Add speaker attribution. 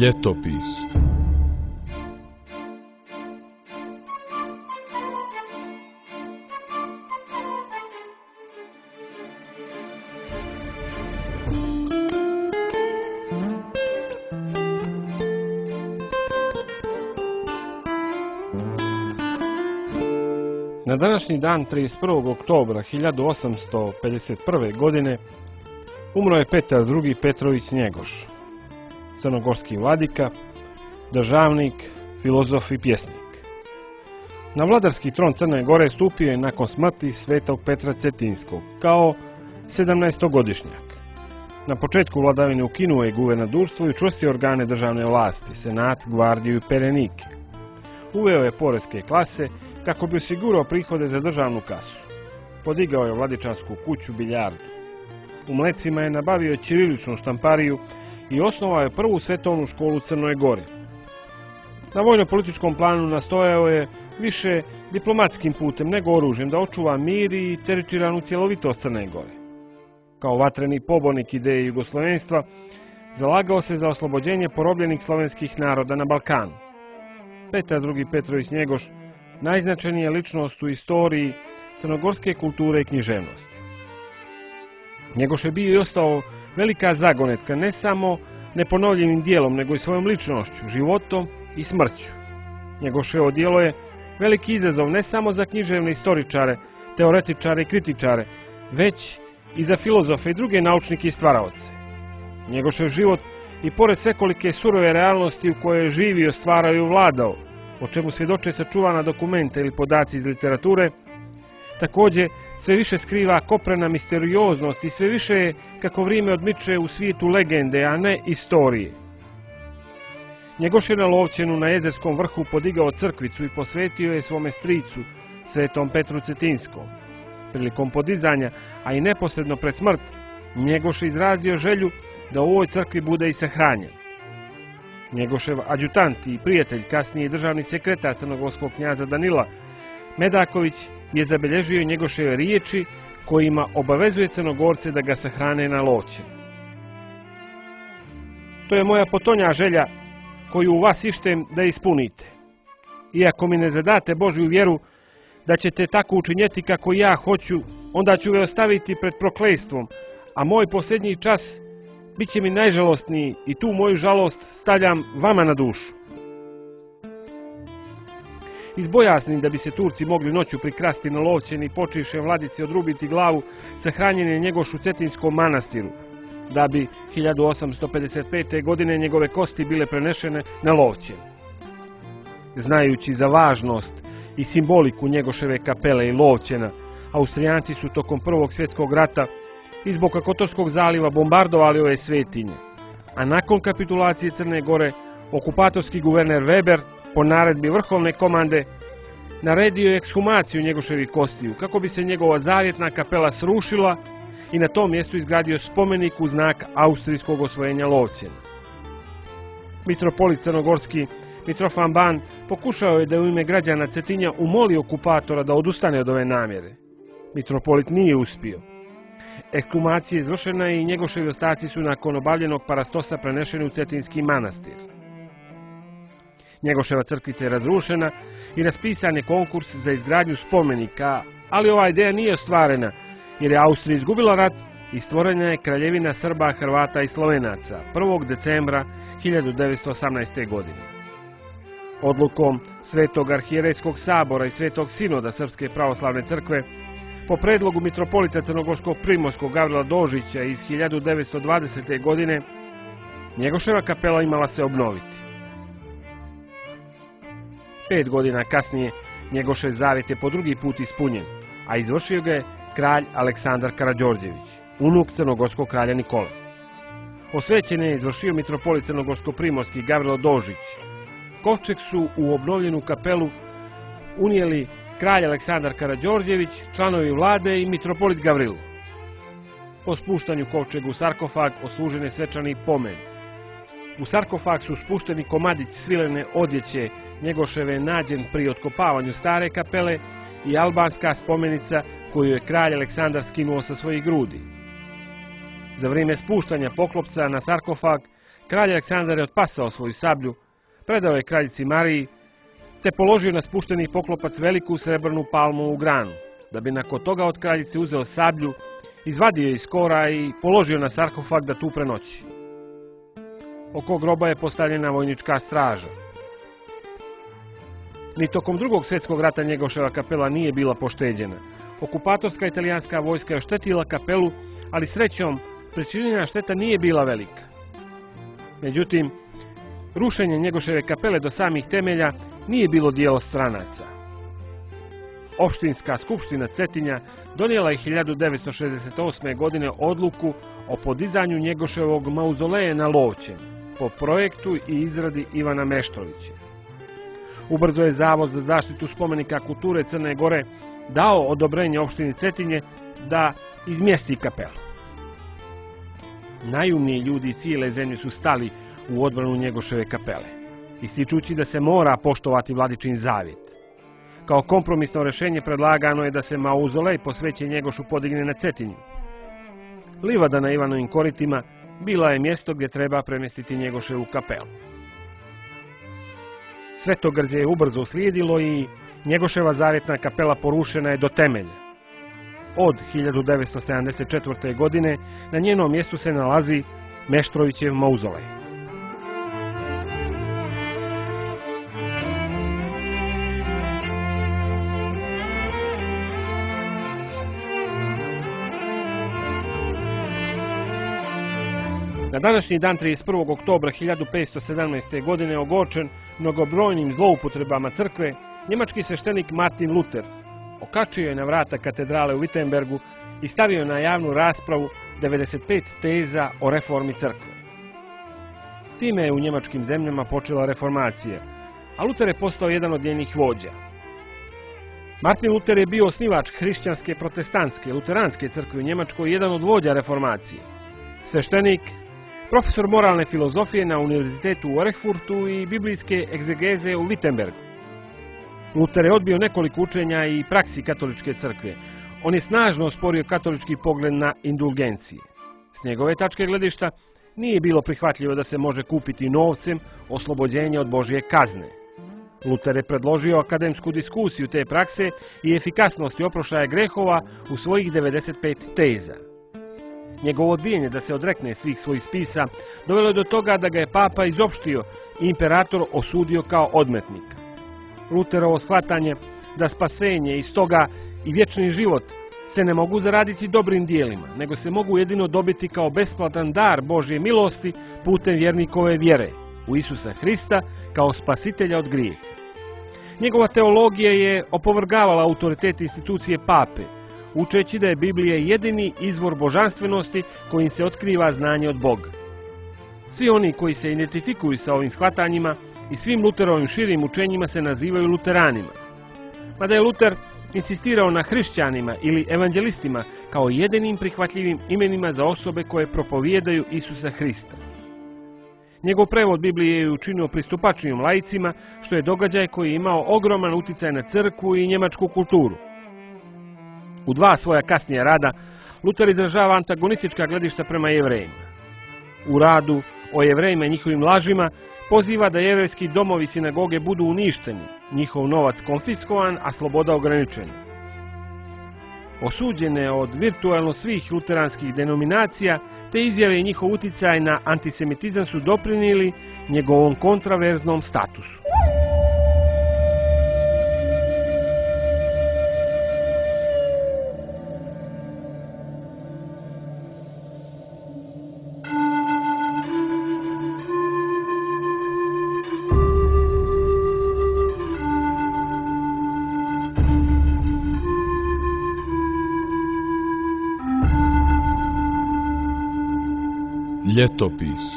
Speaker 1: Ljetopis. Na današnji dan 31. oktobra 1851. godine umro je Petar II. Petrović Njegoš, crnogorski vladika, državnik, filozof i pjesnik. Na vladarski tron Crne Gore stupio je nakon smrti svetog Petra Cetinskog kao 17-godišnjak. Na početku vladavine ukinuo je guvernadurstvo i učvrstio organe državne vlasti, senat, gvardiju i perenike. Uveo je poreske klase kako bi osigurao prihode za državnu kasu. Podigao je vladičansku kuću Biljardu. U Mlecima je nabavio ćiriličnu štampariju i osnovao je prvu svetovnu školu u Crnoj Gori. Na vojno-političkom planu nastojao je više diplomatskim putem nego oružjem da očuva mir i teritorijalnu cjelovitost Crne Gore. Kao vatreni pobornik ideje jugoslovenstva, zalagao se za oslobođenje porobljenih slovenskih naroda na Balkanu. Petar II. Petrović Njegoš najznačajnija ličnost u istoriji crnogorske kulture i književnosti. Njegoš je bio i ostao velika zagonetka ne samo neponovljivim dijelom, nego i svojom ličnošću, životom i smrću. Njegoševo djelo je veliki izazov ne samo za književne istoričare, teoretičare i kritičare, već i za filozofe i druge naučnike i stvaraoce. Njegošev život i pored svekolike surove realnosti u kojoj je živio, stvarao i vladao, o čemu svjedoče sačuvana dokumenta ili podaci iz literature, također sve više skriva koprena misterioznost i sve više je, kako vrijeme odmiče, u svijetu legende, a ne istorije. Njegoš je na Lovćenu na Jezerskom vrhu podigao crkvicu i posvetio je svome stricu, svetom Petru Cetinskom. Prilikom podizanja, a i neposredno pred smrt, Njegoš je izrazio želju da u ovoj crkvi bude i sahranjen. Njegošev adjutant i prijatelj, kasnije državni sekretar crnogorskog knjaza Danila Medaković, je zabilježio Njegoševe riječi kojima obavezuje Crnogorce da ga sahrane na Lovćenu. To je moja potonja želja koju u vas ištem da ispunite. Iako mi ne zadate Božju vjeru da ćete tako učinjeti kako ja hoću, onda ću ga ostaviti pred proklejstvom, a moj posljednji čas bit će mi najžalostniji i tu moju žalost stavljam vama na dušu. Iz bojazni da bi se Turci mogli noću prikrasti na Lovćeni i počivše vladici odrubiti glavu, sahranjen je Njegoš u Cetinskom manastiru, da bi 1855. godine njegove kosti bile prenešene na Lovćen. Znajući za važnost i simboliku Njegoševe kapele i Lovćena, Austrijanci su tokom Prvog svjetskog rata iz Boka Kotorskog zaliva bombardovali ove svetinje, a nakon kapitulacije Crne Gore okupatorski guverner Weber po naredbi vrhovne komande naredio je ekshumaciju Njegoševih kostiju kako bi se njegova zavjetna kapela srušila i na tom mjestu izgradio spomenik u znak austrijskog osvojenja Lovćena. Mitropolit crnogorski Mitrofan Ban pokušao je da u ime građana Cetinja umoli okupatora da odustane od ove namjere. Mitropolit nije uspio. Ekshumacija je izvršena i Njegoševi ostaci su nakon obavljenog parastosa prenešeni u Cetinski manastir. Njegoševa crkvica je razrušena i raspisan je konkurs za izgradnju spomenika, ali ova ideja nije ostvarena jer je Austrija izgubila rat i stvorena je Kraljevina Srba, Hrvata i Slovenaca 1. decembra 1918. godine. Odlukom Svetog arhijerejskog sabora i Svetog sinoda Srpske pravoslavne crkve po predlogu mitropolita crnogorskog Primorskog Gavrila Dožića iz 1920. godine Njegoševa kapela imala se obnoviti. 5 godina kasnije Njegošev zavjet je po drugi put ispunjen, a izvršio ga je kralj Aleksandar Karađorđević, unuk crnogorskog kralja Nikole. Osvećenje je izvršio mitropolit crnogorsko-primorski Gavrilo Dožić. Kovčeg su u obnovljenu kapelu unijeli kralj Aleksandar Karađorđević, članovi vlade i mitropolit Gavrilo. Po spuštanju kovčega u sarkofag oslužen je svečani pomen. U sarkofag su spušteni komadić svilene odjeće Njegoševe nađen pri otkopavanju stare kapele i albanska spomenica koju je kralj Aleksandar skinuo sa svojih grudi. Za vrijeme spuštanja poklopca na sarkofag, Kralj Aleksandar je otpasao svoju sablju, predao je kraljici Mariji, te položio na spušteni poklopac veliku srebrnu palmovu granu, da bi nakon toga od kraljice uzeo sablju, izvadio je iz kora i položio na sarkofag da tu prenoći. Oko groba je postavljena vojnička straža. Ni tokom Drugog svjetskog rata Njegoševa kapela nije bila pošteđena. Okupatorska italijanska vojska je oštetila kapelu, ali srećom pričinjena šteta nije bila velika. Međutim, rušenje Njegoševe kapele do samih temelja nije bilo dijelo stranaca. Opštinska skupština Cetinja donijela je 1968. godine odluku o podizanju Njegoševog mauzoleja na Lovćenu, po projektu i izradi Ivana Meštrovića. Ubrzo je Zavod za zaštitu spomenika kulture Crne Gore dao odobrenje opštini Cetinje da izmjesti kapelu. Najumniji ljudi cijele zemlje su stali u odbranu Njegoševe kapele, ističući da se mora poštovati Vladičin zavjet. Kao kompromisno rješenje predlagano je da se mauzolej posvećen Njegošu podigne na Cetinju. Livada na Ivanovim koritima bila je mjesto gdje treba premjestiti Njegoševu kapelu. Svetogrđe je ubrzo uslijedilo i Njegoševa zavjetna kapela porušena je do temelja. Od 1974. godine na njenom mjestu se nalazi Meštrovićev mauzolej. Na današnji dan 31. oktobra 1517. godine ogorčen mnogobrojnim zloupotrebama crkve, njemački sveštenik Martin Luther okačio je na vrata katedrale u Wittenbergu i stavio na javnu raspravu 95 teza o reformi crkve. Time je u njemačkim zemljama počela reformacija, a Luther je postao jedan od njenih vođa. Martin Luther je bio osnivač hrišćanske protestantske luteranske crkve u Njemačkoj i jedan od vođa reformacije. Sveštenik, profesor moralne filozofije na univerzitetu u Erfurtu i biblijske egzegeze u Wittenbergu. Luther je odbio nekoliko učenja i praksi katoličke crkve. On je snažno osporio katolički pogled na indulgencije. S njegove tačke gledišta nije bilo prihvatljivo da se može kupiti novcem oslobođenje od Božje kazne. Luther je predložio akademsku diskusiju te prakse i efikasnosti oproštaja grehova u svojih 95 teza. Njegovo odbijanje da se odrekne svih svojih spisa dovelo je do toga da ga je papa izopštio i imperator osudio kao odmetnika. Luterovo shvatanje da spasenje i stoga i vječni život se ne mogu zaraditi dobrim dijelima, nego se mogu jedino dobiti kao besplatan dar Božje milosti putem vjernikove vjere u Isusa Hrista kao spasitelja od grijeha. Njegova teologija je opovrgavala autoritet institucije pape, učeći da je Biblija jedini izvor božanstvenosti kojim se otkriva znanje od Boga. Svi oni koji se identifikuju sa ovim shvatanjima i svim Luterovim širim učenjima se nazivaju luteranima. Mada je Luter insistirao na hrišćanima ili evanđelistima kao jedinim prihvatljivim imenima za osobe koje propovijedaju Isusa Hrista. Njegov prevod Biblije je učinio pristupačnijim laicima, što je događaj koji je imao ogroman utjecaj na crkvu i njemačku kulturu. U dva svoja kasnija rada Luter izražava antagonistička gledišta prema Jevrejima. U radu o Jevrejima i njihovim lažima poziva da jevrejski domovi i sinagoge budu uništeni, njihov novac konfiskovan, a sloboda ograničena. Osuđene od virtualno svih luteranskih denominacija, te izjave i njihov utjecaj na antisemitizam su doprinijeli njegovom kontraverznom statusu.
Speaker 2: Ljetopis.